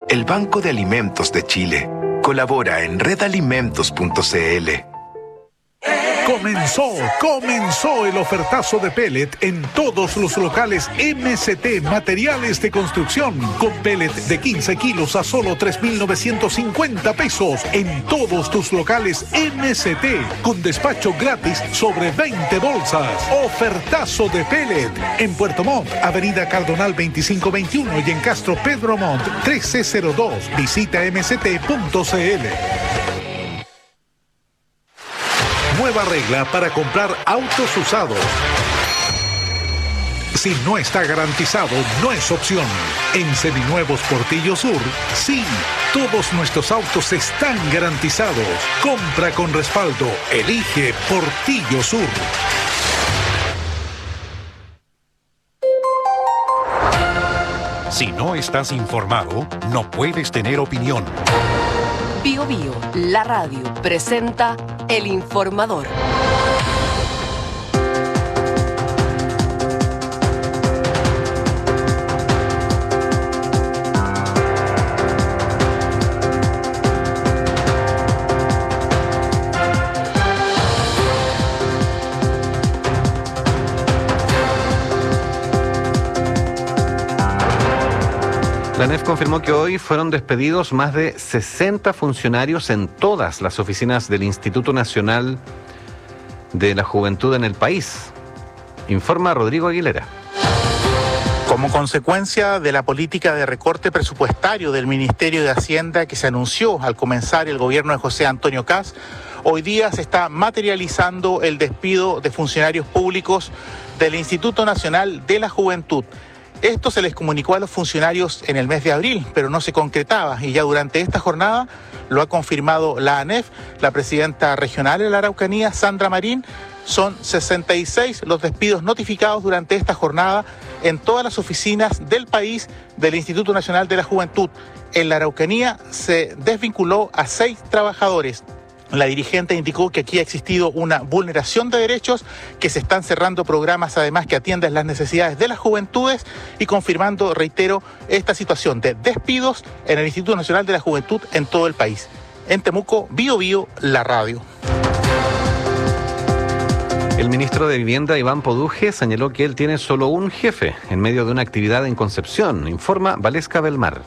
el Banco de Alimentos de Chile. Colabora en redalimentos.cl. Comenzó el ofertazo de pellet en todos los locales MCT Materiales de Construcción, con pellet de 15 kilos a solo 3.950 pesos en todos tus locales MCT, con despacho gratis sobre 20 bolsas. Ofertazo de pellet en Puerto Montt, Avenida Cardonal 2521, y en Castro Pedro Montt 1302. Visita mct.cl. Nueva regla para comprar autos usados. Si no está garantizado, no es opción. En Seminuevos Portillo Sur, sí, todos nuestros autos están garantizados. Compra con respaldo. Elige Portillo Sur. Si no estás informado, no puedes tener opinión. Bio Bio, la radio, presenta El Informador. La ANEF confirmó que hoy fueron despedidos más de 60 funcionarios en todas las oficinas del Instituto Nacional de la Juventud en el país. Informa Rodrigo Aguilera. Como consecuencia de la política de recorte presupuestario del Ministerio de Hacienda que se anunció al comenzar el gobierno de José Antonio Kast, hoy día se está materializando el despido de funcionarios públicos del Instituto Nacional de la Juventud. Esto se les comunicó a los funcionarios en el mes de abril, pero no se concretaba, y ya durante esta jornada lo ha confirmado la ANEF, la presidenta regional de la Araucanía, Sandra Marín. Son 66 los despidos notificados durante esta jornada en todas las oficinas del país del Instituto Nacional de la Juventud. En la Araucanía se desvinculó a 6 trabajadores. La dirigente indicó que aquí ha existido una vulneración de derechos, que se están cerrando programas además que atienden las necesidades de las juventudes, y confirmando, reitero, esta situación de despidos en el Instituto Nacional de la Juventud en todo el país. En Temuco, Bio Bio, la radio. El ministro de Vivienda, Iván Poduje, señaló que él tiene solo un jefe en medio de una actividad en Concepción. Informa Valesca Belmar.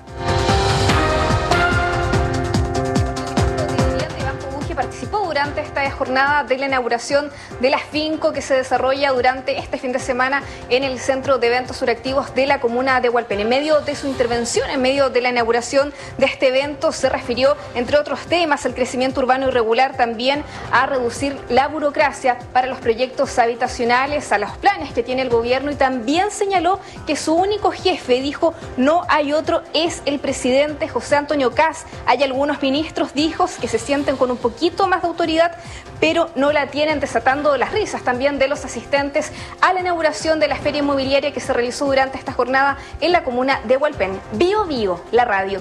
Durante esta jornada de la inauguración de la Finco que se desarrolla durante este fin de semana en el Centro de Eventos Suractivos de la comuna de Hualpén. En medio de su intervención, en medio de la inauguración de este evento, se refirió, entre otros temas, al crecimiento urbano irregular, también a reducir la burocracia para los proyectos habitacionales, a los planes que tiene el gobierno, y también señaló que su único jefe, dijo, no hay otro, es el presidente José Antonio Kast. Hay algunos ministros, dijo, que se sienten con un poquito más de autoridad, pero no la tienen, desatando las risas también de los asistentes a la inauguración de la feria inmobiliaria que se realizó durante esta jornada en la comuna de Hualpén. Bio Bio, la radio.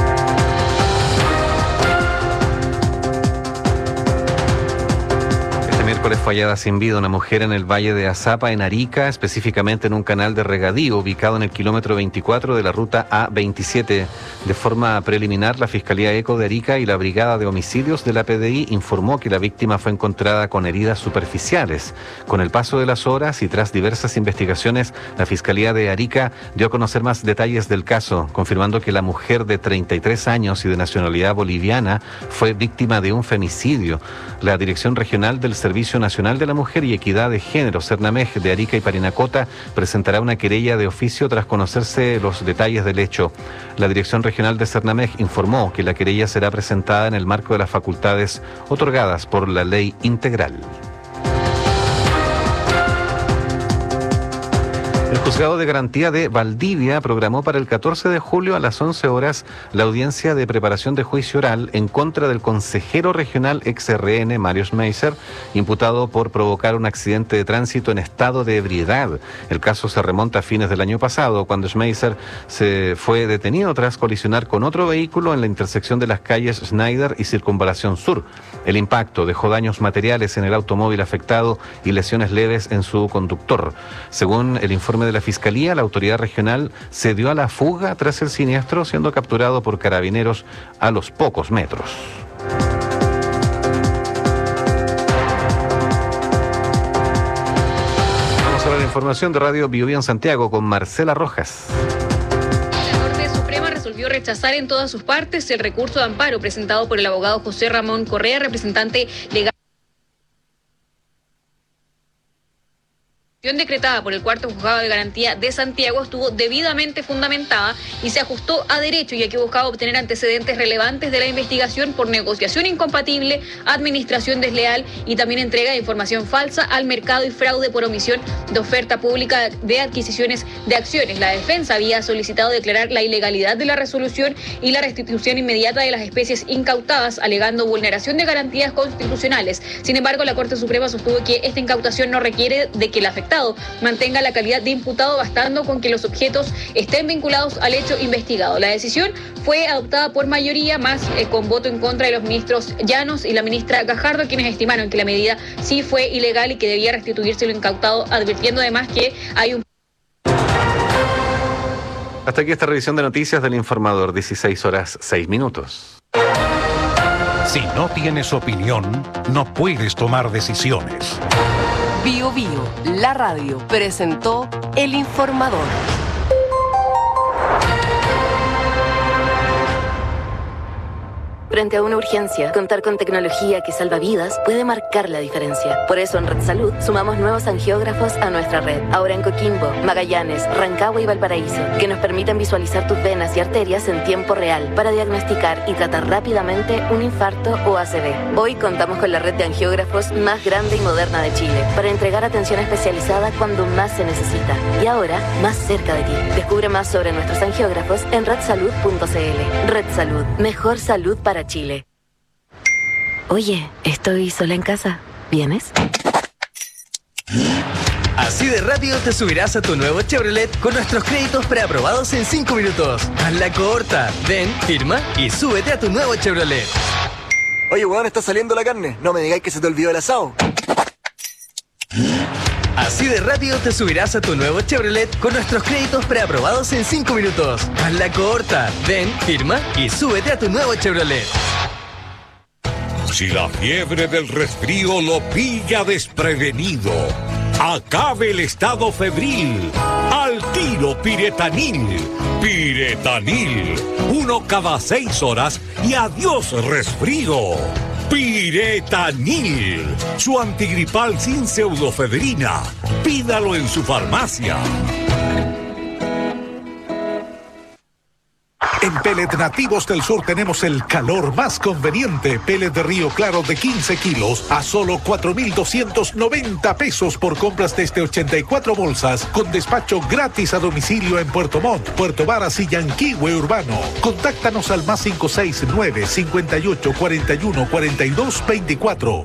Miércoles fue hallada sin vida una mujer en el Valle de Azapa, en Arica, específicamente en un canal de regadío ubicado en el kilómetro 24 de la ruta A27. De forma preliminar, la Fiscalía ECO de Arica y la Brigada de Homicidios de la PDI informó que la víctima fue encontrada con heridas superficiales. Con el paso de las horas y tras diversas investigaciones, la Fiscalía de Arica dio a conocer más detalles del caso, confirmando que la mujer de 33 años y de nacionalidad boliviana fue víctima de un femicidio. La Dirección Regional del Servicio Nacional de la Mujer y Equidad de Género, Cernamej, de Arica y Parinacota, presentará una querella de oficio tras conocerse los detalles del hecho. La Dirección Regional de Cernamej informó que la querella será presentada en el marco de las facultades otorgadas por la Ley Integral. El Juzgado de Garantía de Valdivia programó para el 14 de julio a las 11 horas la audiencia de preparación de juicio oral en contra del consejero regional ex-RN, Mario Schmeiser, imputado por provocar un accidente de tránsito en estado de ebriedad. El caso se remonta a fines del año pasado, cuando Schmeiser se fue detenido tras colisionar con otro vehículo en la intersección de las calles Schneider y Circunvalación Sur. El impacto dejó daños materiales en el automóvil afectado y lesiones leves en su conductor. Según el informe informe de la Fiscalía, la autoridad regional se dio a la fuga tras el siniestro, siendo capturado por carabineros a los pocos metros. Vamos a la información de Radio Biobío en Santiago con Marcela Rojas. Resolvió rechazar en todas sus partes el recurso de amparo presentado por el abogado José Ramón Correa, representante legal. La decisión decretada por el cuarto juzgado de garantía de Santiago estuvo debidamente fundamentada y se ajustó a derecho, ya que buscaba obtener antecedentes relevantes de la investigación por negociación incompatible, administración desleal y también entrega de información falsa al mercado y fraude por omisión de oferta pública de adquisiciones de acciones. La defensa había solicitado declarar la ilegalidad de la resolución y la restitución inmediata de las especies incautadas, alegando vulneración de garantías constitucionales. Sin embargo, la Corte Suprema sostuvo que esta incautación no requiere de que el afectado mantenga la calidad de imputado, bastando con que los objetos estén vinculados al hecho investigado. La decisión fue adoptada por mayoría, más con voto en contra de los ministros Llanos y la ministra Gajardo, quienes estimaron que la medida sí fue ilegal y que debía restituirse lo incautado, advirtiendo además que hay un... Hasta aquí esta revisión de noticias del Informador, 16:06. Si no tienes opinión, no puedes tomar decisiones. Bio Bio, la radio, presentó El Informador. Frente a una urgencia, contar con tecnología que salva vidas puede marcar la diferencia. Por eso en Red Salud sumamos nuevos angiógrafos a nuestra red. Ahora en Coquimbo, Magallanes, Rancagua y Valparaíso, que nos permiten visualizar tus venas y arterias en tiempo real para diagnosticar y tratar rápidamente un infarto o ACV. Hoy contamos con la red de angiógrafos más grande y moderna de Chile para entregar atención especializada cuando más se necesita. Y ahora, más cerca de ti. Descubre más sobre nuestros angiógrafos en redsalud.cl. Red Salud, mejor salud para Chile. Oye, estoy sola en casa. ¿Vienes? Así de rápido te subirás a tu nuevo Chevrolet con nuestros créditos preaprobados en 5 minutos. Hazla corta. Ven, firma y súbete a tu nuevo Chevrolet. Oye, weón, está saliendo la carne. No me digáis que se te olvidó el asado. Así de rápido te subirás a tu nuevo Chevrolet con nuestros créditos preaprobados en 5 minutos. Hazla corta. Ven, firma y súbete a tu nuevo Chevrolet. Si la fiebre del resfrío lo pilla desprevenido, acabe el estado febril. Al tiro Piretanil. Piretanil. 1 cada 6 horas y adiós resfrío. Piretanil, su antigripal sin pseudofedrina. Pídalo en su farmacia. En Pellet Nativos del Sur tenemos el calor más conveniente. Pellet de Río Claro de 15 kilos a solo 4,290 pesos por compras desde 84 bolsas, con despacho gratis a domicilio en Puerto Montt, Puerto Varas y Yanquihue Urbano. Contáctanos al más 569 58 41 42 24.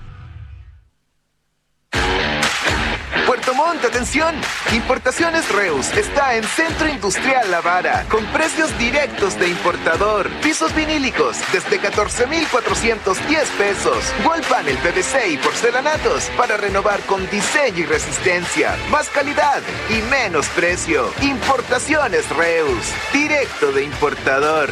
Puerto Montt, atención. Importaciones Reus está en Centro Industrial La Vara, con precios directos de importador. Pisos vinílicos desde 14,410 pesos. Wall panel PVC y porcelanatos para renovar con diseño y resistencia. Más calidad y menos precio. Importaciones Reus, directo de importador.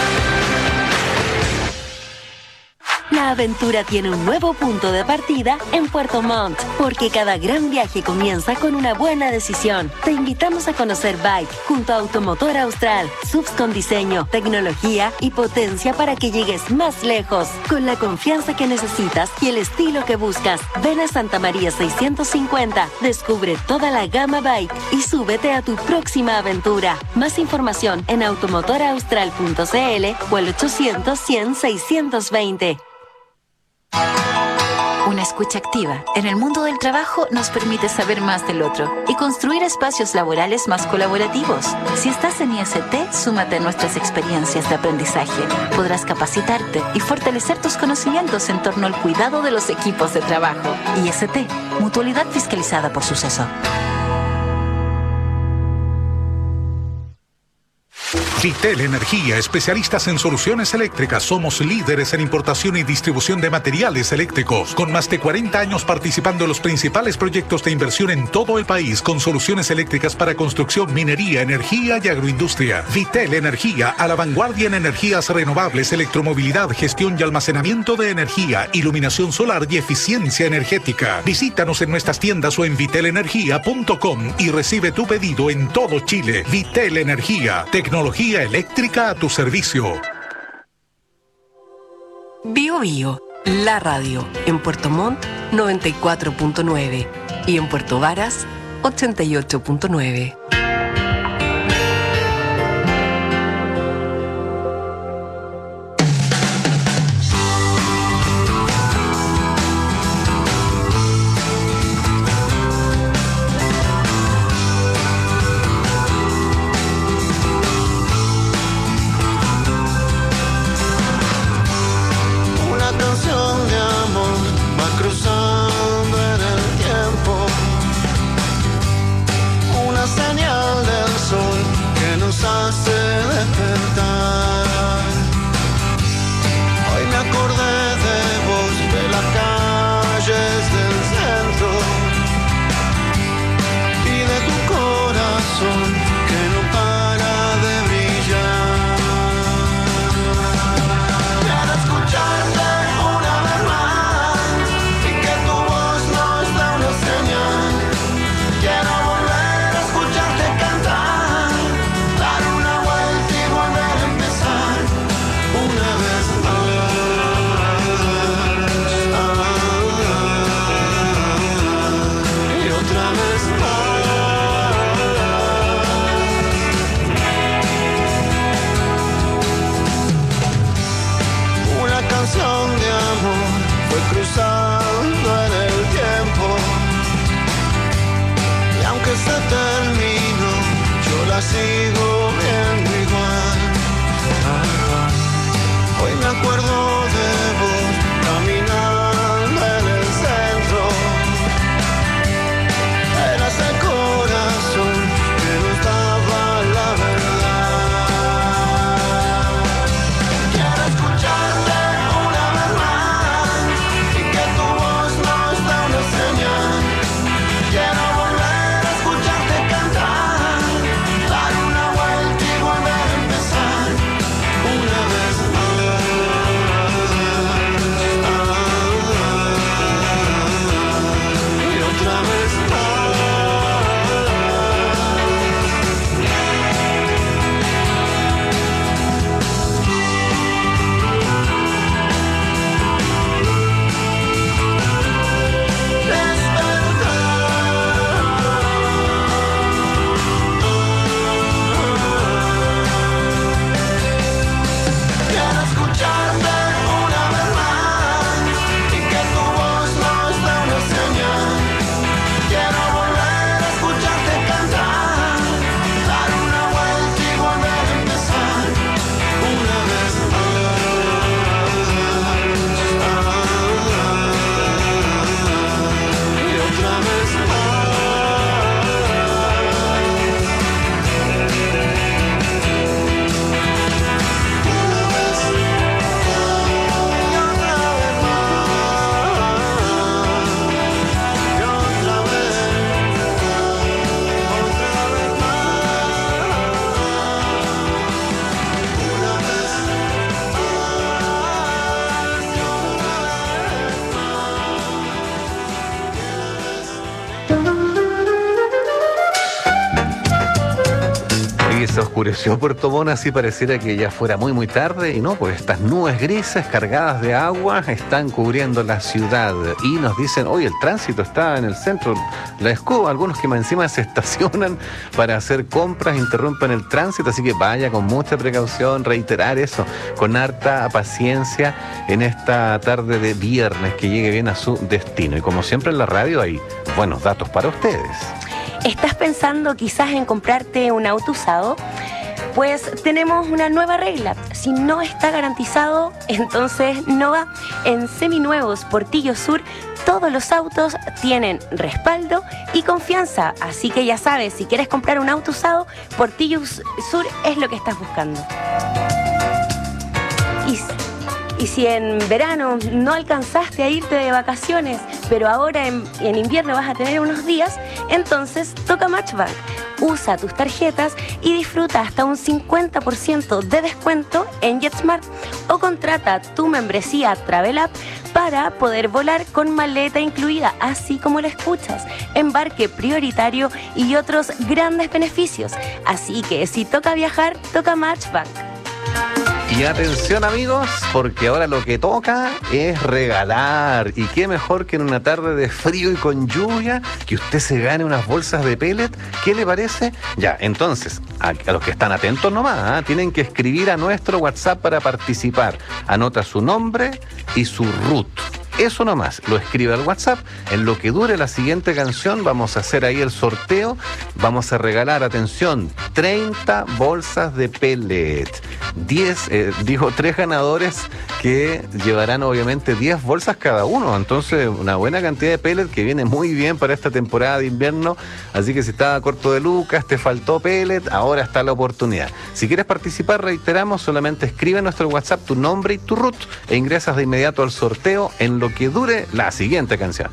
La aventura tiene un nuevo punto de partida en Puerto Montt, porque cada gran viaje comienza con una buena decisión. Te invitamos a conocer Bike junto a Automotor Austral, subs con diseño, tecnología y potencia para que llegues más lejos, con la confianza que necesitas y el estilo que buscas. Ven a Santa María 650, descubre toda la gama Bike y súbete a tu próxima aventura. Más información en automotoraustral.cl o el 800-100-620. Una escucha activa en el mundo del trabajo nos permite saber más del otro y construir espacios laborales más colaborativos. Si estás en IST, súmate a nuestras experiencias de aprendizaje. Podrás capacitarte y fortalecer tus conocimientos en torno al cuidado de los equipos de trabajo. IST, Mutualidad Fiscalizada por Suceso. Vitel Energía, especialistas en soluciones eléctricas. Somos líderes en importación y distribución de materiales eléctricos. Con más de 40 años participando en los principales proyectos de inversión en todo el país, con soluciones eléctricas para construcción, minería, energía y agroindustria. Vitel Energía, a la vanguardia en energías renovables, electromovilidad, gestión y almacenamiento de energía, iluminación solar y eficiencia energética. Visítanos en nuestras tiendas o en vitelenergia.com y recibe tu pedido en todo Chile. Vitel Energía, tecnología eléctrica a tu servicio. Bio Bio, la radio, en Puerto Montt 94.9 y en Puerto Varas 88.9. Se oscureció Puerto Montt, así pareciera que ya fuera muy tarde, y no, pues estas nubes grises cargadas de agua están cubriendo la ciudad y nos dicen, hoy el tránsito está en el centro, la escoba, algunos que más encima se estacionan para hacer compras, interrumpen el tránsito, así que vaya con mucha precaución, reiterar eso, con harta paciencia en esta tarde de viernes, que llegue bien a su destino. Y como siempre en la radio hay buenos datos para ustedes. ¿Estás pensando quizás en comprarte un auto usado? Pues tenemos una nueva regla. Si no está garantizado, entonces no va. En Seminuevos Portillo Sur, todos los autos tienen respaldo y confianza. Así que ya sabes, si quieres comprar un auto usado, Portillo Sur es lo que estás buscando. Y si en verano no alcanzaste a irte de vacaciones, pero ahora en invierno vas a tener unos días, entonces toca Matchbank. Usa tus tarjetas y disfruta hasta un 50% de descuento en JetSmart o contrata tu membresía Travel App para poder volar con maleta incluida, así como lo escuchas, embarque prioritario y otros grandes beneficios. Así que si toca viajar, toca Matchbank. Y atención amigos, porque ahora lo que toca es regalar. Y qué mejor que en una tarde de frío y con lluvia que usted se gane unas bolsas de pellet. ¿Qué le parece? Ya, entonces, a los que están atentos nomás, tienen que escribir a nuestro WhatsApp para participar. Anota su nombre y su RUT. Eso nomás, lo escribe al WhatsApp. En lo que dure la siguiente canción vamos a hacer ahí el sorteo. Vamos a regalar, atención, 30 bolsas de pellet. 3 ganadores que llevarán obviamente 10 bolsas cada uno. Entonces una buena cantidad de pellet que viene muy bien para esta temporada de invierno. Así que si estaba corto de lucas, te faltó pellet, ahora está la oportunidad. Si quieres participar, reiteramos, solamente escribe en nuestro WhatsApp tu nombre y tu RUT e ingresas de inmediato al sorteo en lo que dure la siguiente canción.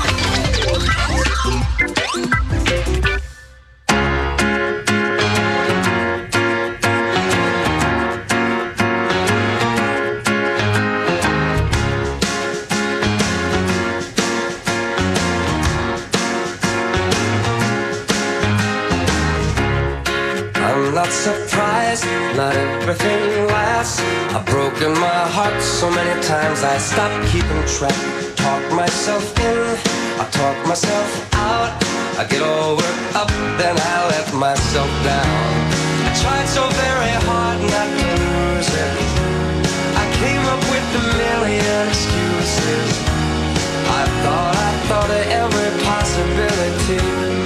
Not surprised, not everything lasts. I've broken my heart so many times I stopped keeping track. Talk myself in, I talk myself out. I get all worked up, then I let myself down. I tried so very hard not to lose it. I came up with a million excuses. I thought of every possibility.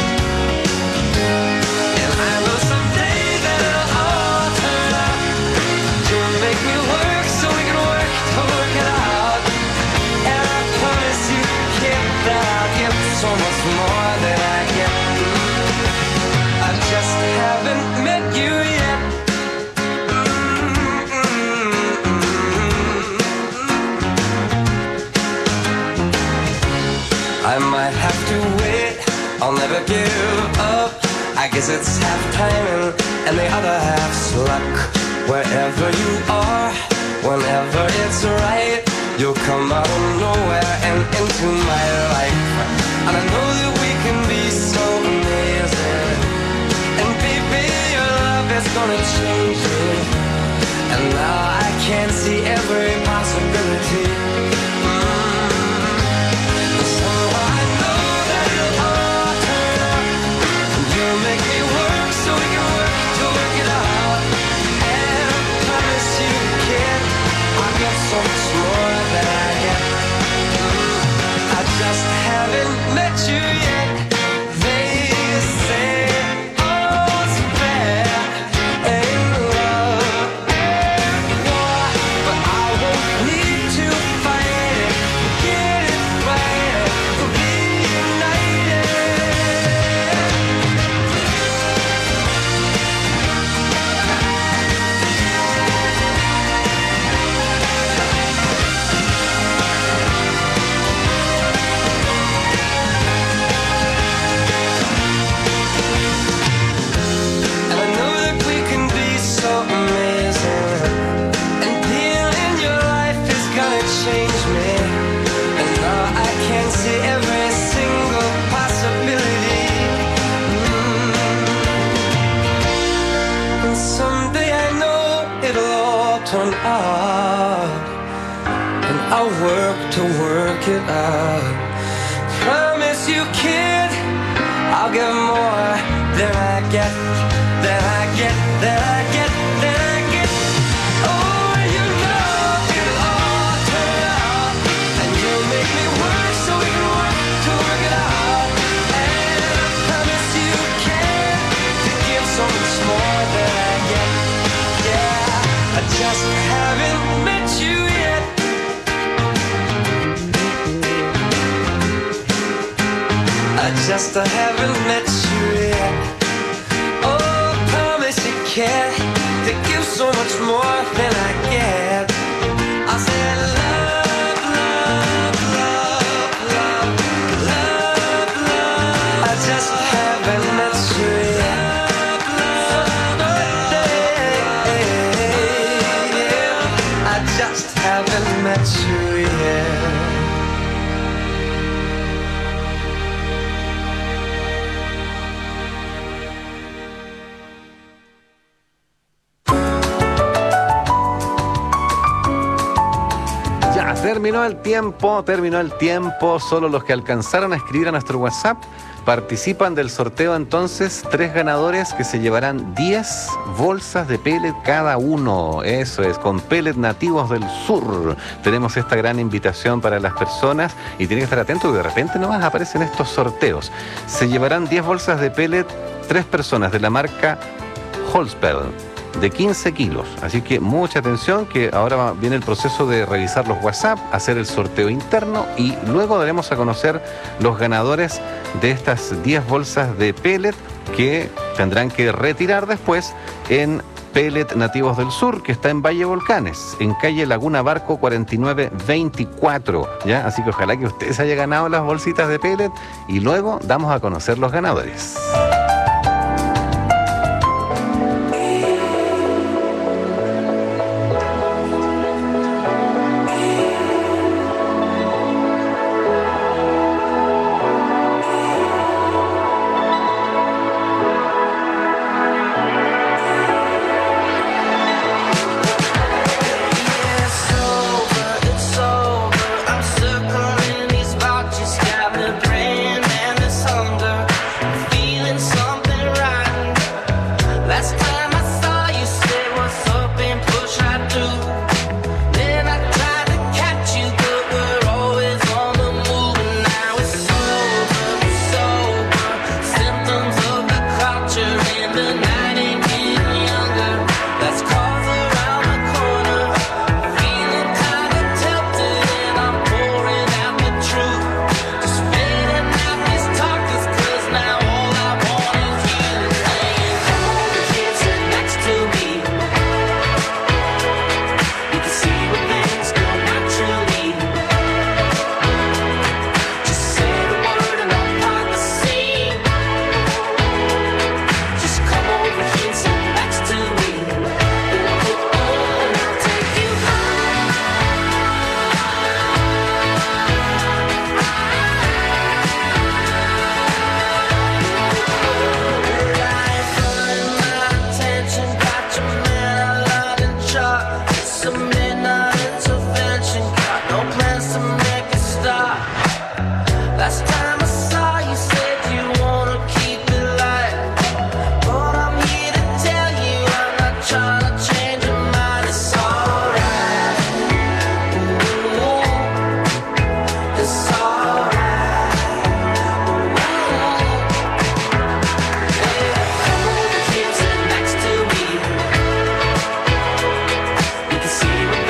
So much more than I get. I just haven't met you yet. I might have to wait, I'll never give up. I guess it's half timing and the other half's luck. Wherever you are, whenever it's right, you'll come out of nowhere and into my life. And I know that we can be so amazing. And baby, your love is gonna change me. And now I can see every possibility. So I know that it'll all turn out. You'll make me work so we can work to work it out. And I promise you, kid, I'll get so much more than I get. I just haven't met you yet. They say all's fair in love and war, but I won't need to fight it. Get it right, we'll be united. Every single possibility. And someday I know it'll all turn out, and I'll work to work it out. Promise you, kid, I'll give more than I get, than I get, than I get, than I get. Oh, you know it'll all turn out, and you'll make me work so we can work to work it out. And I promise you can to give so much more than I get. just haven't met you yet. I just haven't met you yet. Oh, promise you care to give so much more than I get. I said love, love, love, love, love, love. I just haven't met you yet. I just haven't met you yet. Ya, terminó el tiempo. Solo los que alcanzaron a escribir a nuestro WhatsApp participan del sorteo. Entonces, 3 ganadores que se llevarán 10 bolsas de pellet cada uno. Eso es, con pellet nativos del sur. Tenemos esta gran invitación para las personas y tienen que estar atentos porque de repente nomás aparecen estos sorteos. Se llevarán 10 bolsas de pellet 3 personas de la marca Holspel, de 15 kilos. Así que mucha atención, que ahora viene el proceso de revisar los WhatsApp, hacer el sorteo interno y luego daremos a conocer los ganadores de estas 10 bolsas de pellet que tendrán que retirar después en Pellet Nativos del Sur, que está en Valle Volcanes, en calle Laguna Barco 4924. ¿Ya? Así que ojalá que usted se haya ganado las bolsitas de pellet y luego damos a conocer los ganadores. See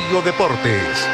Radio Deportes.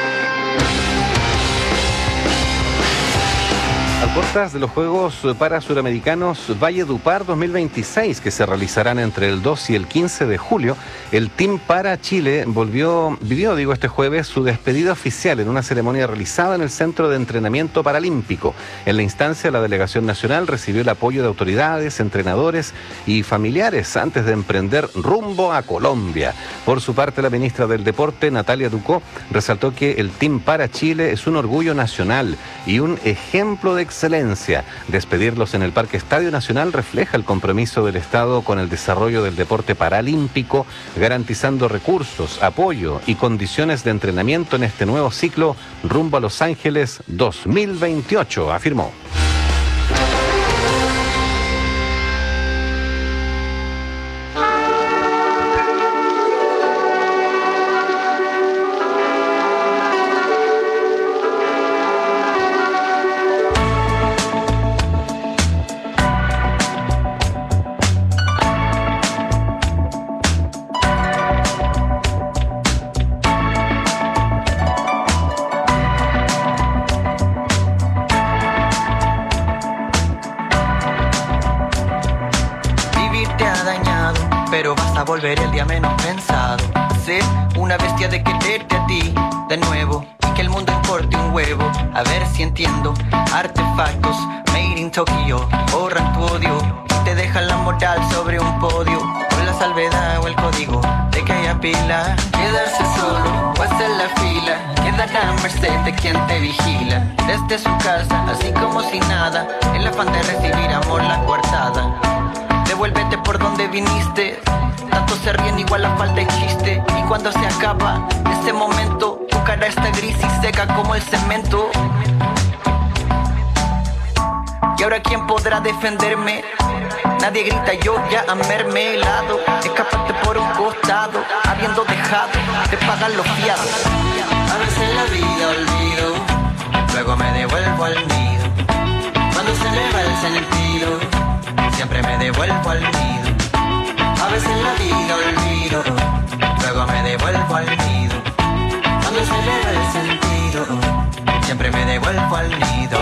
A puertas de los Juegos para Suramericanos Valledupar 2026, que se realizarán entre el 2 y el 15 de julio, el Team Para Chile vivió este jueves su despedida oficial en una ceremonia realizada en el Centro de Entrenamiento Paralímpico. En la instancia, la delegación nacional recibió el apoyo de autoridades, entrenadores y familiares antes de emprender rumbo a Colombia. Por su parte, la ministra del Deporte, Natalia Ducó, resaltó que el Team Para Chile es un orgullo nacional y un ejemplo de excelencia. Despedirlos en el Parque Estadio Nacional refleja el compromiso del Estado con el desarrollo del deporte paralímpico, garantizando recursos, apoyo y condiciones de entrenamiento en este nuevo ciclo rumbo a Los Ángeles 2028, afirmó. Volver el día menos pensado, ser una bestia de quererte a ti de nuevo y que el mundo importe un huevo. A ver si entiendo, artefactos made in Tokio borran tu odio y te dejan la moral sobre un podio con la salvedad o el código de que haya pila. Quedarse solo o hacer la fila, quedar a merced de quien te vigila desde su casa, así como si nada, el afán de recibir amor la coartada. Devuélvete por donde viniste. Tanto se ríen igual la falta de chiste. Y cuando se acaba ese momento, tu cara está gris y seca como el cemento. Y ahora ¿quién podrá defenderme? Nadie grita, yo ya a mermelado. Escapaste por un costado, habiendo dejado de pagar los fiados. A veces en la vida olvido, luego me devuelvo al nido. Cuando se me va el sentido, siempre me devuelvo al nido. A veces en la vida olvido, luego me devuelvo al nido. Cuando se me va el sentido, siempre me devuelvo al nido.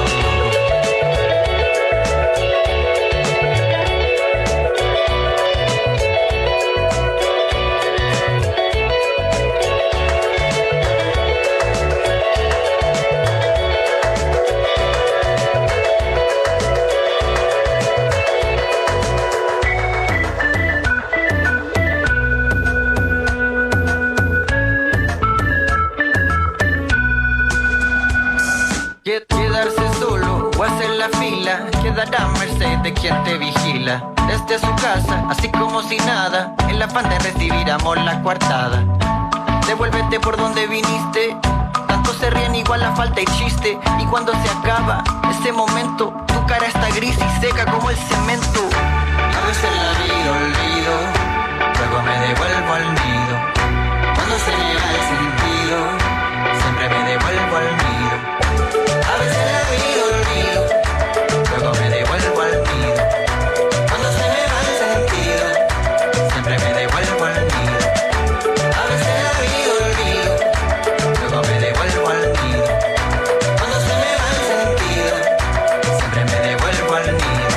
Quedarse solo o hacer la fila, quedar a merced de quien te vigila desde su casa, así como si nada, en la afán de recibir amor la coartada. Devuélvete por donde viniste, tanto se ríen igual la falta y chiste. Y cuando se acaba ese momento, tu cara está gris y seca como el cemento. A veces la vida olvido, luego me devuelvo al nido. Cuando se me va el sentido, siempre me devuelvo al nido. A veces la vida olvido, luego me devuelvo al nido. Cuando se me va el sentido, siempre me devuelvo al nido. A veces la vida olvido, luego me devuelvo al nido. Cuando se me va el sentido, siempre me devuelvo al nido.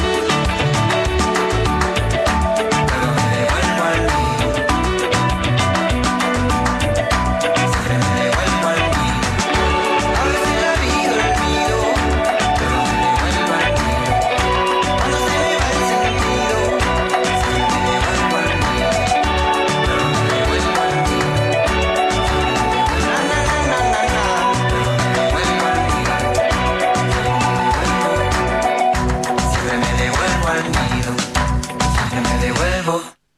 Luego me devuelvo al nido. Siempre me devuelvo al nido. A veces la vida olvido, luego me devuelvo al nido. Cuando se me va el sentido, siempre me devuelvo al nido. Luego me devuelvo al nido. Na na na na na na. Luego me devuelvo al nido. Siempre me devuelvo al nido. Siempre me devuelvo.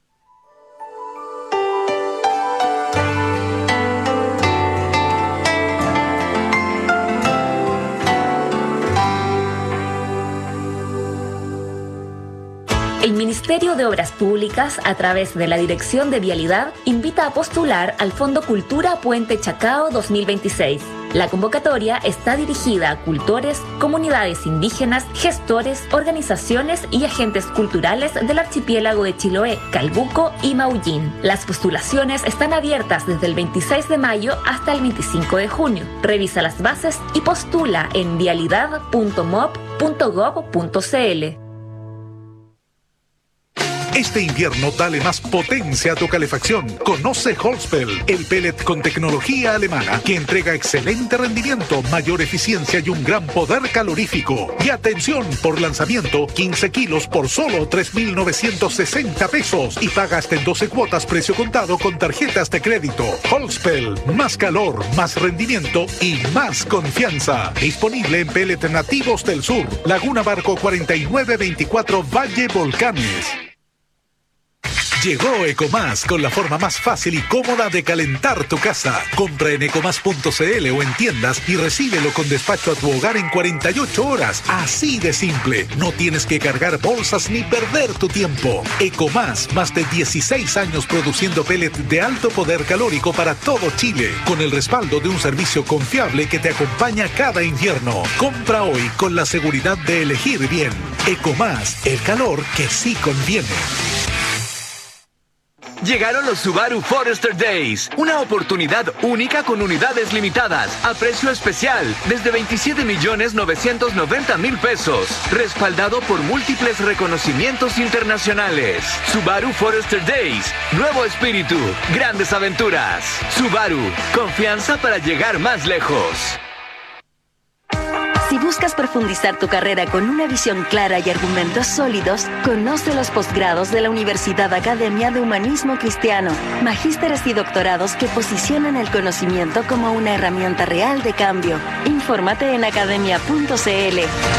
El Ministerio de Obras Públicas, a través de la Dirección de Vialidad, invita a postular al Fondo Cultura Puente Chacao 2026. La convocatoria está dirigida a cultores, comunidades indígenas, gestores, organizaciones y agentes culturales del archipiélago de Chiloé, Calbuco y Maullín. Las postulaciones están abiertas desde el 26 de mayo hasta el 25 de junio. Revisa las bases y postula en vialidad.mop.gov.cl. Este invierno dale más potencia a tu calefacción. Conoce Holzpel, el pellet con tecnología alemana que entrega excelente rendimiento, mayor eficiencia y un gran poder calorífico. Y atención, por lanzamiento, 15 kilos por solo 3.960 pesos y paga hasta en 12 cuotas precio contado con tarjetas de crédito. Holzpel, más calor, más rendimiento y más confianza. Disponible en pellet nativos del sur. Laguna Barco 4924 Valle Volcanes. Llegó Ecomás con la forma más fácil y cómoda de calentar tu casa. Compra en ecomás.cl o en tiendas y recíbelo con despacho a tu hogar en 48 horas. Así de simple. No tienes que cargar bolsas ni perder tu tiempo. Ecomás, más de 16 años produciendo pellet de alto poder calórico para todo Chile, con el respaldo de un servicio confiable que te acompaña cada invierno. Compra hoy con la seguridad de elegir bien. Ecomás, el calor que sí conviene. Llegaron los Subaru Forester Days, una oportunidad única con unidades limitadas, a precio especial, desde 27.990.000 pesos, respaldado por múltiples reconocimientos internacionales. Subaru Forester Days, nuevo espíritu, grandes aventuras. Subaru, confianza para llegar más lejos. Si buscas profundizar tu carrera con una visión clara y argumentos sólidos, conoce los posgrados de la Universidad Academia de Humanismo Cristiano, magísteres y doctorados que posicionan el conocimiento como una herramienta real de cambio. Infórmate en academia.cl.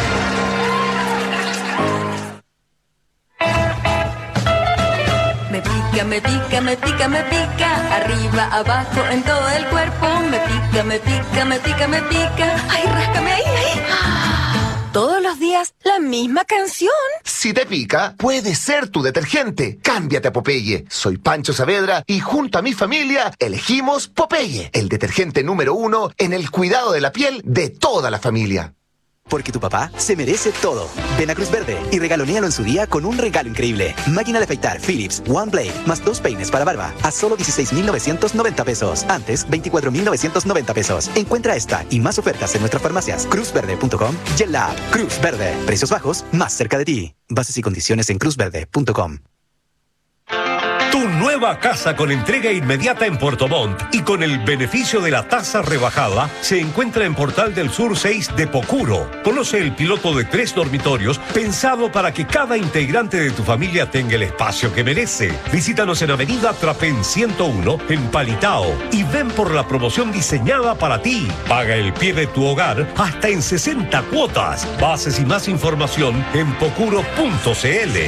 Me pica, me pica, me pica, me pica, arriba, abajo, en todo el cuerpo. Me pica, me pica, me pica, me pica. Ay, ráscame ahí, ahí. Todos los días la misma canción. Si te pica, puede ser tu detergente. Cámbiate a Popeye. Soy Pancho Saavedra y junto a mi familia elegimos Popeye, el detergente número 1 en el cuidado de la piel de toda la familia. Porque tu papá se merece todo. Ven a Cruz Verde y regalonéalo en su día con un regalo increíble. Máquina de afeitar Philips One Blade más 2 peines para barba a solo 16.990 pesos. Antes, 24.990 pesos. Encuentra esta y más ofertas en nuestras farmacias cruzverde.com y en la app Cruz Verde. Precios bajos más cerca de ti. Bases y condiciones en cruzverde.com. Tu nueva casa con entrega inmediata en Puerto Montt y con el beneficio de la tasa rebajada se encuentra en Portal del Sur 6 de Pocuro. Conoce el piloto de 3 dormitorios pensado para que cada integrante de tu familia tenga el espacio que merece. Visítanos en Avenida Trapén 101 en Palitao y ven por la promoción diseñada para ti. Paga el pie de tu hogar hasta en 60 cuotas. Bases y más información en pocuro.cl.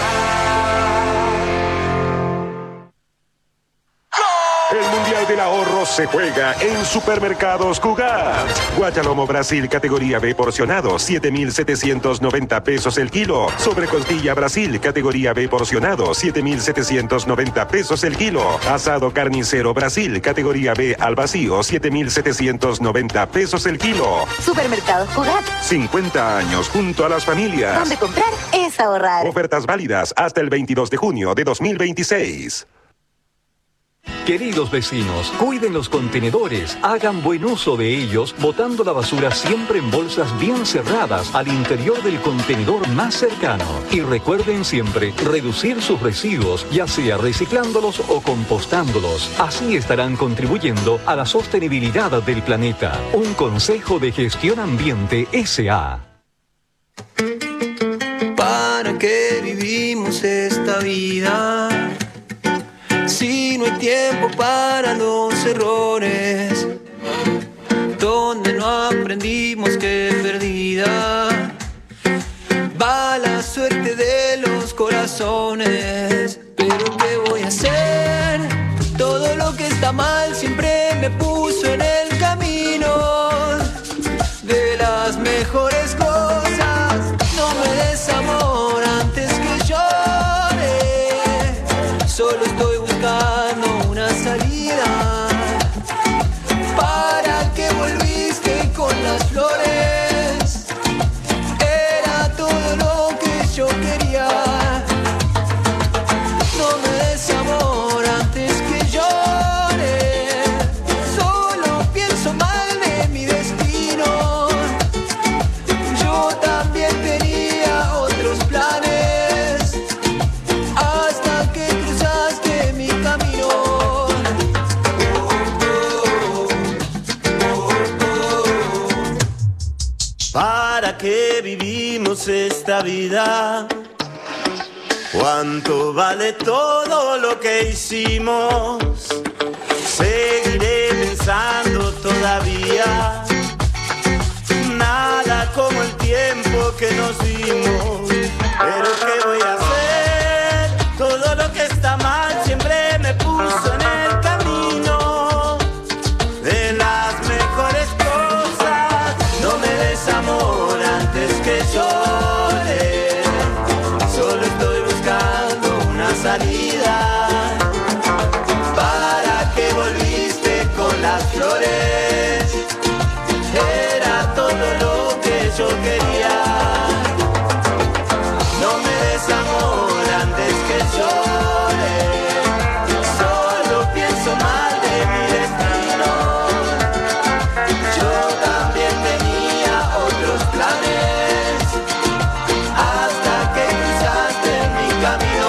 El Mundial del Ahorro se juega en Supermercados Cugat. Guachalomo Brasil categoría B porcionado, 7.790 pesos el kilo. Sobrecostilla Brasil categoría B porcionado, 7.790 pesos el kilo. Asado carnicero Brasil categoría B al vacío, 7.790 pesos el kilo. Supermercados Cugat. 50 años junto a las familias. Donde comprar es ahorrar. Ofertas válidas hasta el 22 de junio de 2026. Queridos vecinos, cuiden los contenedores, hagan buen uso de ellos, botando la basura siempre en bolsas bien cerradas al interior del contenedor más cercano. Y recuerden siempre reducir sus residuos, ya sea reciclándolos o compostándolos. Así estarán contribuyendo a la sostenibilidad del planeta. Un consejo de Gestión Ambiente S.A. ¿Para qué vivimos esta vida? Si no hay tiempo para los errores, donde no aprendimos que perdida va la suerte de los corazones. Pero ¿qué voy a hacer? Todo lo que está mal siempre me puso en el camino de las mejores cosas. No me des amor antes que llore, solo estoy buscando una salida. ¿Para qué volví que vivimos esta vida? ¿Cuánto vale todo lo que hicimos? Seguiré pensando todavía. Nada como el tiempo que nos dimos. Pero ¿qué voy a hacer? Todo lo que está mal siempre me puso en el camino de las mejores cosas. No me des amor antes que llore. Solo estoy buscando una salida. ¿Para qué volviste con las flores? Era todo lo que yo quería. No me des amor antes que llore. Solo pienso mal de mi destino. Yo también tenía otros planes hasta que cruzaste mi camino.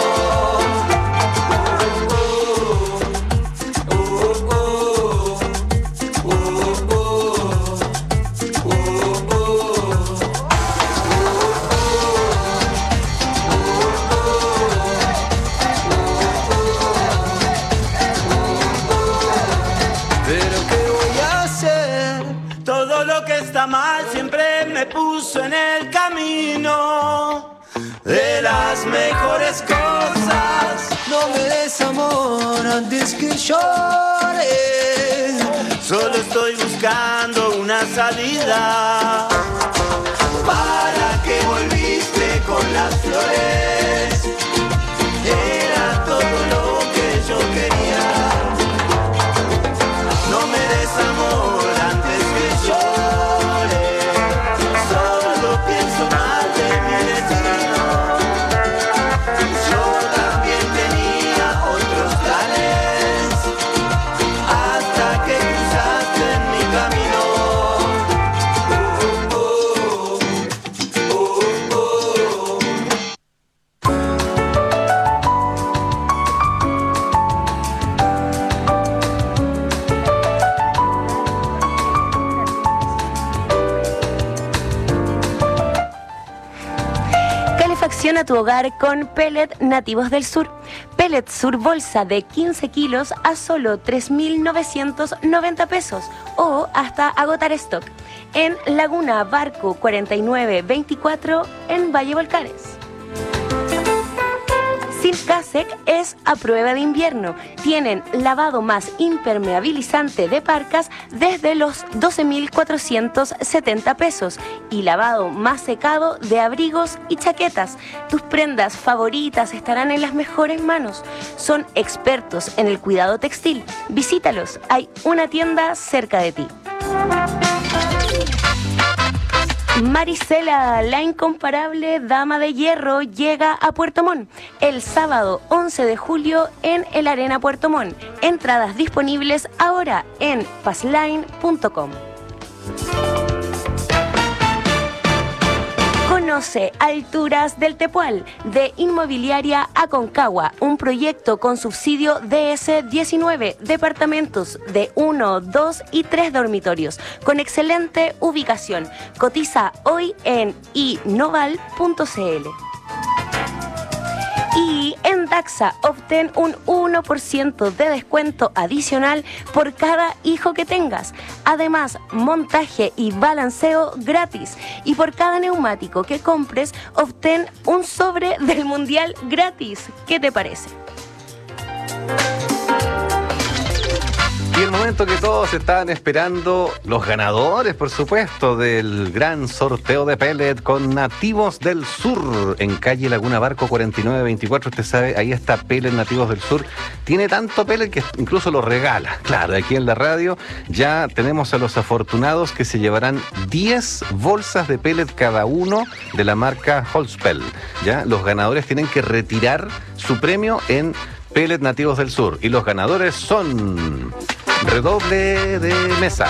Pero ¿qué voy a hacer? Todo lo que está mal siempre me puso en el camino de las mejores cosas. No me des amor antes que llore. Solo estoy buscando una salida. ¿Para qué volviste con las flores? Era todo lo que yo quería. No me des amor antes que llore. Solo pienso mal de mi destino. Yo también tenía otros planes hasta que cruzaste en mi camino. Calefacciona tu hogar con pellet nativos del sur. Pellet Sur bolsa de 15 kilos a solo 3.990 pesos o hasta agotar stock en Laguna Barco 4924 en Valle Volcanes. Silcasec es a prueba de invierno. Tienen lavado más impermeabilizante de parcas desde los 12.470 pesos y lavado más secado de abrigos y chaquetas. Tus prendas favoritas estarán en las mejores manos. Son expertos en el cuidado textil. Visítalos. Hay una tienda cerca de ti. Marisela, la incomparable dama de hierro, llega a Puerto Montt el sábado 11 de julio en el Arena Puerto Montt. Entradas disponibles ahora en passline.com. Conoce Alturas del Tepual de Inmobiliaria Aconcagua, un proyecto con subsidio DS-19, departamentos de 1, 2 y 3 dormitorios, con excelente ubicación. Cotiza hoy en inoval.cl. Y en Daxa obtén un 1% de descuento adicional por cada hijo que tengas. Además, montaje y balanceo gratis. Y por cada neumático que compres, obtén un sobre del Mundial gratis. ¿Qué te parece? Y el momento que todos estaban esperando, los ganadores, por supuesto, del gran sorteo de pellet con Nativos del Sur en calle Laguna Barco 4924. Usted sabe, ahí está Pellet Nativos del Sur. Tiene tanto pellet que incluso lo regala. Claro, aquí en la radio ya tenemos a los afortunados que se llevarán 10 bolsas de pellet cada uno de la marca Holzpel. Ya los ganadores tienen que retirar su premio en Pellet Nativos del Sur. Y los ganadores son... Redoble de mesa.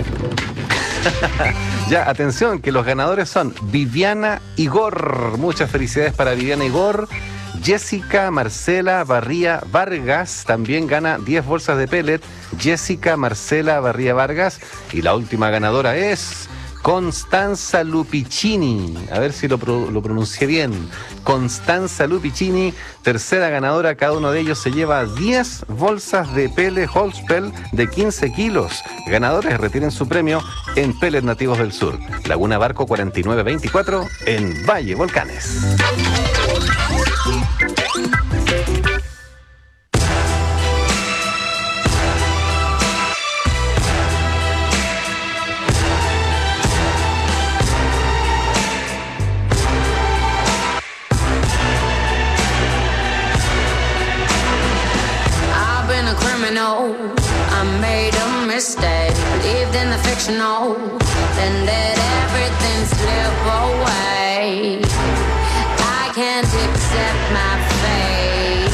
Ya, atención, que los ganadores son Viviana Igor. Muchas felicidades para Viviana Igor. Jessica Marcela Barría Vargas también gana 10 bolsas de pellet. Jessica Marcela Barría Vargas. Y la última ganadora es Constanza Lupicini, a ver si lo pronuncié bien. Constanza Lupicini, tercera ganadora. Cada uno de ellos se lleva 10 bolsas de pele Holzpel de 15 kilos. Ganadores retiren su premio en Pellet Nativos del Sur. Laguna Barco 4924 en Valle Volcanes. I made a mistake, believed in the fictional, then let everything slip away. I can't accept my fate.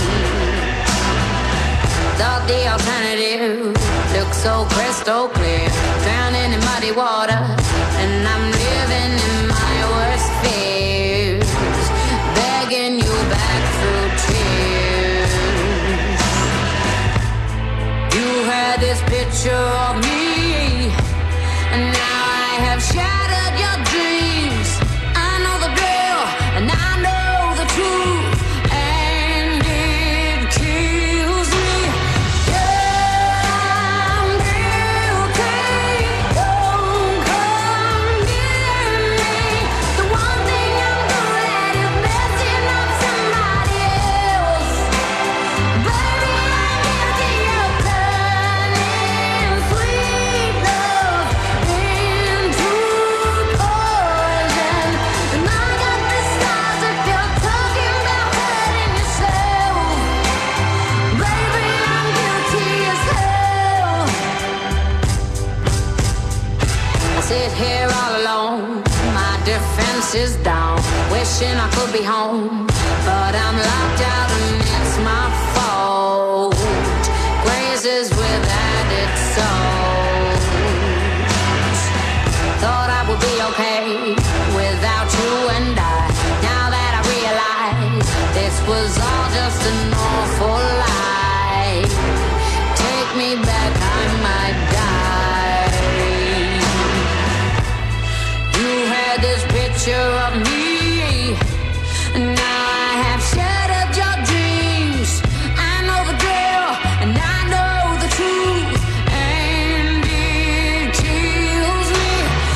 Thought the alternative looked so crystal clear, drowning in muddy water, and I'm living in my worst fears, begging you back through tears. You had this picture of me, and now I have shattered your dreams. I know the drill, and I know the truth, and it kills me. Yeah, I'm guilty. Don't come near me. The one thing I'm good at is messing up somebody else. Baby, I'm guilty of turning sweet love into poison. And I got the scars if you're talking about hurting yourself. Baby, I'm guilty as hell. I sit here all alone, my defense is down, wishing I could be home, but I'm locked out and it's my fault. Grace is with added salt. Thought I would be okay without you and I. Now that I realize this was all just an awful lie. Take me back, I might die. You had this picture of me, and now I have shattered your dreams. I know the drill, and I know the truth, and it kills me.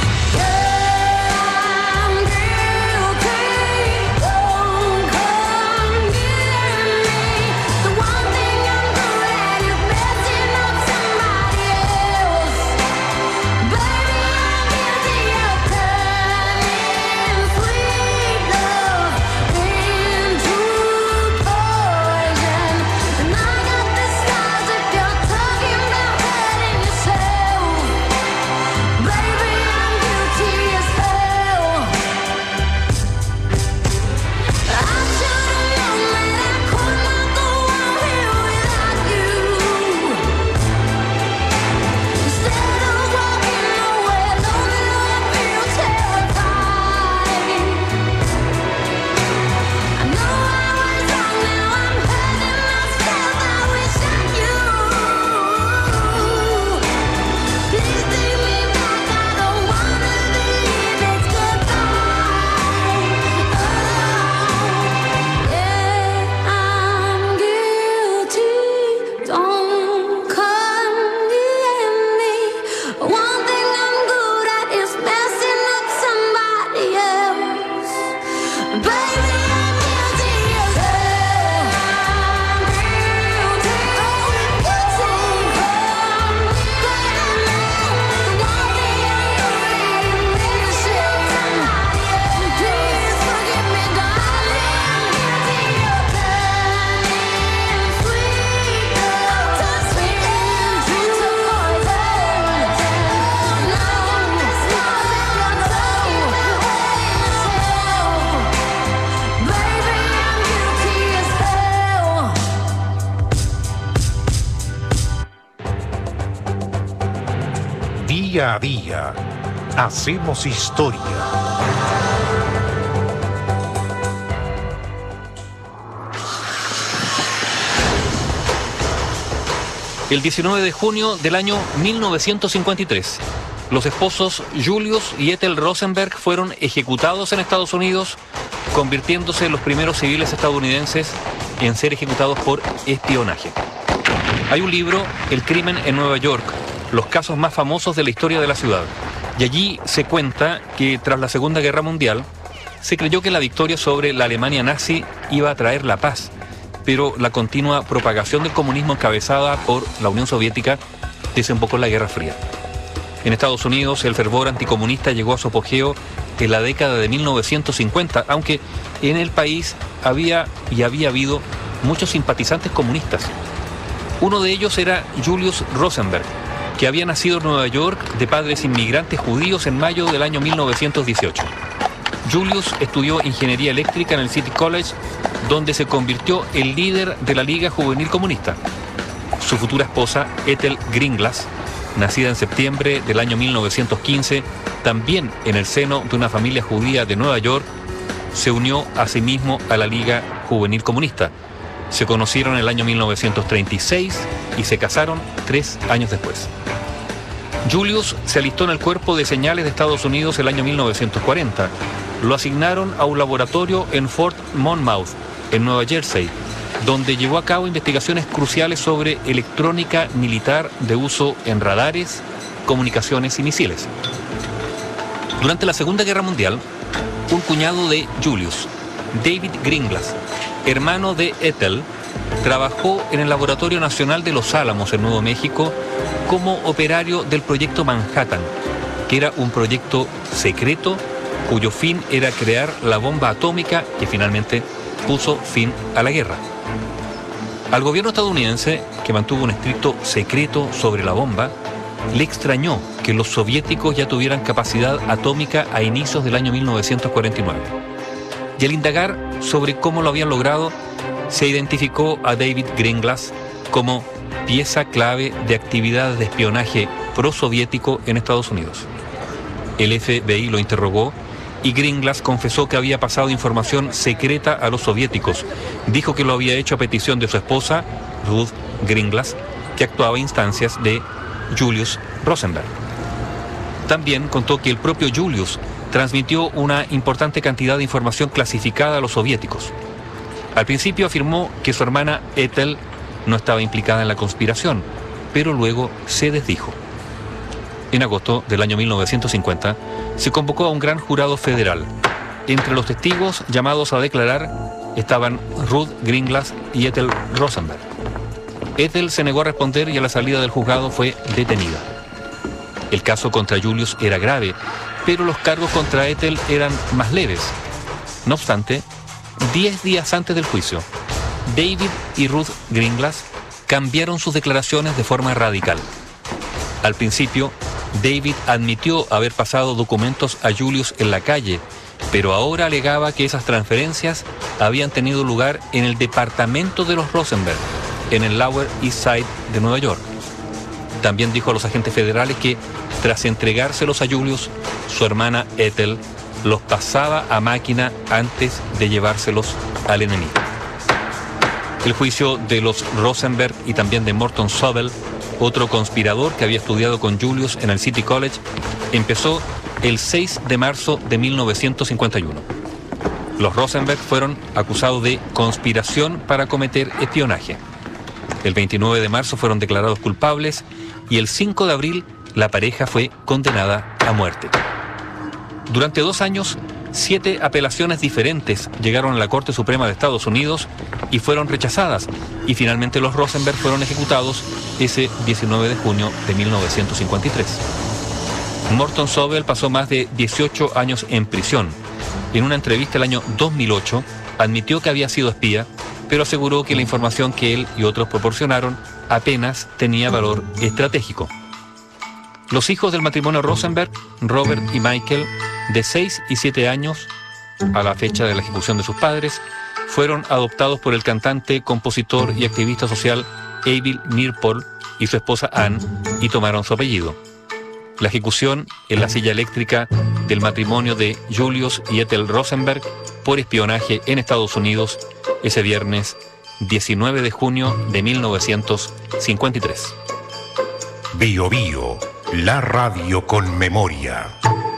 Yeah, I'm guilty. Don't come near me. The one thing I'm good at is messing up somebody else. Baby, I'm guilty of turning sweet love into poison. And I got the scars if you're talking about hurting yourself. Baby, I'm guilty as hell. I should've known that I could not go on here without you. Instead of walking away lonely, I feel terrified. I know I was wrong, now I'm hurting myself. I wish I knew. Please take me back, I don't wanna believe it's goodbye. Yeah, I'm guilty. Don't come near me. One thing I'm good at is messing up somebody else. Baby, I'm guilty as hell. I'm guilty. Don't come near me. The one thing I'm good at is messing up somebody else. Please forgive me, darling. I'm guilty of turning sweet love into poison. No, it's not that you're talking about hurting yourself. Baby, I'm guilty as hell. Día a día, hacemos historia. El 19 de junio del año 1953, Los esposos Julius y Ethel Rosenberg fueron ejecutados en Estados Unidos, convirtiéndose en los primeros civiles estadounidenses en ser ejecutados por espionaje. Hay un libro, El crimen en Nueva York, los casos más famosos de la historia de la ciudad. Y allí se cuenta que tras la Segunda Guerra Mundial, se creyó que la victoria sobre la Alemania nazi iba a traer la paz, pero la continua propagación del comunismo encabezada por la Unión Soviética desembocó en la Guerra Fría. En Estados Unidos, el fervor anticomunista llegó a su apogeo en la década de 1950, aunque en el país había habido muchos simpatizantes comunistas. Uno de ellos era Julius Rosenberg, que había nacido en Nueva York de padres inmigrantes judíos en mayo del año 1918. Julius estudió ingeniería eléctrica en el City College, donde se convirtió en líder de la Liga Juvenil Comunista. Su futura esposa, Ethel Greenglass, nacida en septiembre del año 1915, también en el seno de una familia judía de Nueva York, se unió asimismo a la Liga Juvenil Comunista. Se conocieron en el año 1936 y se casaron 3 años después. Julius se alistó en el Cuerpo de Señales de Estados Unidos el año 1940. Lo asignaron a un laboratorio en Fort Monmouth, en Nueva Jersey, donde llevó a cabo investigaciones cruciales sobre electrónica militar de uso en radares, comunicaciones y misiles. Durante la Segunda Guerra Mundial, un cuñado de Julius, David Greenglass, hermano de Ethel, trabajó en el Laboratorio Nacional de Los Álamos en Nuevo México como operario del proyecto Manhattan, que era un proyecto secreto cuyo fin era crear la bomba atómica que finalmente puso fin a la guerra. Al gobierno estadounidense, que mantuvo un estricto secreto sobre la bomba, le extrañó que los soviéticos ya tuvieran capacidad atómica a inicios del año 1949. Y al indagar sobre cómo lo habían logrado, se identificó a David Greenglass como pieza clave de actividades de espionaje prosoviético en Estados Unidos. El FBI lo interrogó y Greenglass confesó que había pasado información secreta a los soviéticos. Dijo que lo había hecho a petición de su esposa, Ruth Greenglass, que actuaba a instancias de Julius Rosenberg. También contó que el propio Julius transmitió una importante cantidad de información clasificada a los soviéticos. Al principio afirmó que su hermana Ethel no estaba implicada en la conspiración, pero luego se desdijo. En agosto del año 1950, se convocó a un gran jurado federal. Entre los testigos llamados a declarar estaban Ruth Greenglass y Ethel Rosenberg. Ethel se negó a responder y a la salida del juzgado fue detenida. El caso contra Julius era grave, pero los cargos contra Ethel eran más leves. No obstante, 10 días antes del juicio, David y Ruth Greenglass cambiaron sus declaraciones de forma radical. Al principio, David admitió haber pasado documentos a Julius en la calle, pero ahora alegaba que esas transferencias habían tenido lugar en el departamento de los Rosenberg, en el Lower East Side de Nueva York. También dijo a los agentes federales que, tras entregárselos a Julius, su hermana Ethel los pasaba a máquina antes de llevárselos al enemigo. El juicio de los Rosenberg y también de Morton Sobel, otro conspirador que había estudiado con Julius en el City College, empezó el 6 de marzo de 1951. Los Rosenberg fueron acusados de conspiración para cometer espionaje. El 29 de marzo fueron declarados culpables y el 5 de abril la pareja fue condenada a muerte. Durante 2 años, 7 apelaciones diferentes llegaron a la Corte Suprema de Estados Unidos y fueron rechazadas, y finalmente los Rosenberg fueron ejecutados ese 19 de junio de 1953. Morton Sobel pasó más de 18 años en prisión. En una entrevista el año 2008 admitió que había sido espía, pero aseguró que la información que él y otros proporcionaron apenas tenía valor estratégico. Los hijos del matrimonio Rosenberg, Robert y Michael, de 6 y 7 años, a la fecha de la ejecución de sus padres, fueron adoptados por el cantante, compositor y activista social Abel Nirpol y su esposa Ann, y tomaron su apellido. La ejecución en la silla eléctrica del matrimonio de Julius y Ethel Rosenberg por espionaje en Estados Unidos ese viernes 19 de junio de 1953. Bio Bio, La radio con memoria.